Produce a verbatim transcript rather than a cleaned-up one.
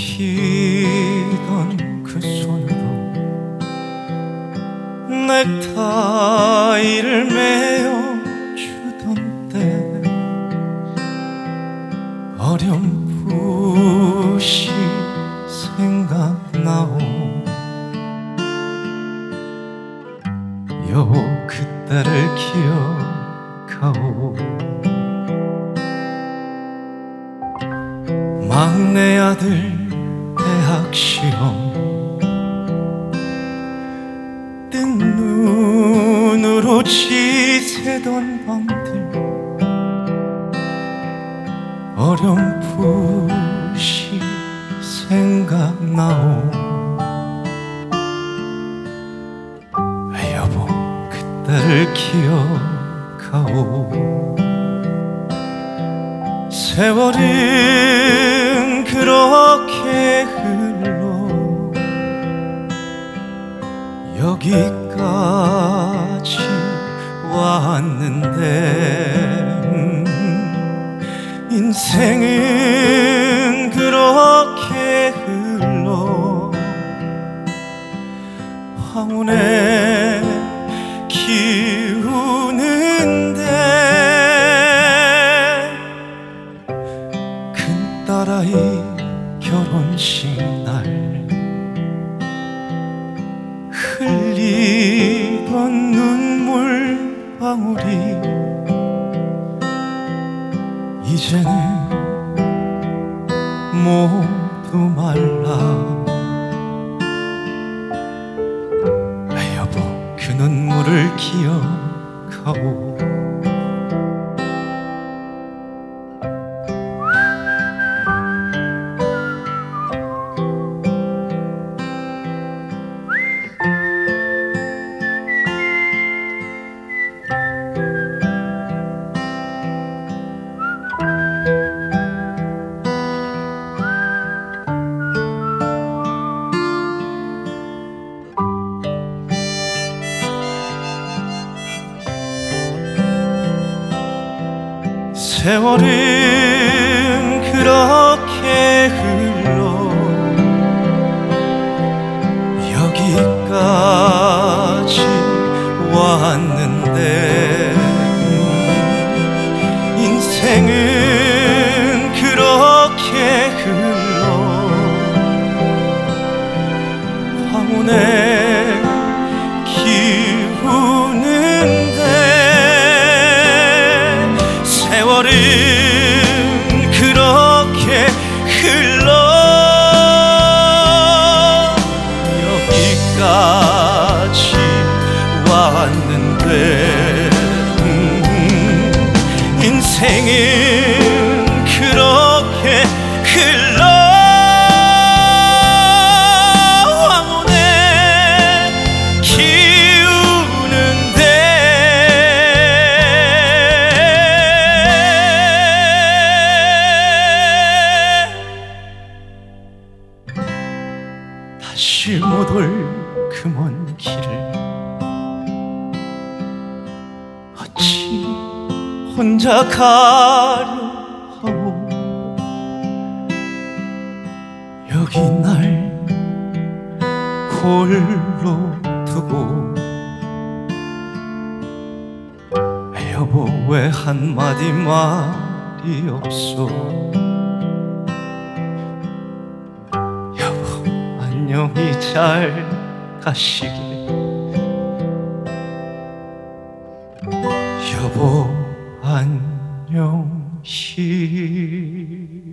피던 그 손으로 넥타이를 메어주던 때 어렴풋이 생각나오. 여보 그때를 기억하오. 막내 아들 대학 시험 뜬 눈으로 지새던 밤들 어렴풋이 생각나오. 여보 그때를 기억하오. 세월은 그렇게 흘러 여기까지 왔는데 인생은 그렇게 흘러 황혼에 기우는데 큰딸아이 결혼식 날 흘리던 눈물 방울이 이제는 모두 말라. 여보 그 눈물을 기억하오. 세월은 그렇게 흘러 여기까지 왔는데 인생은 그렇게 흘러 황혼에 기우는데 세월은 그렇게 흘러 여기까지 왔는데 음, 인생은 그렇게 흘러 황혼에 기우는데 다시 못 올 그 먼 길을 어찌 혼자 가려 하오. 여기 날 홀로 두고 여보 왜 한마디 말이 없소. 안녕히 잘 가시길. 여보 안녕히.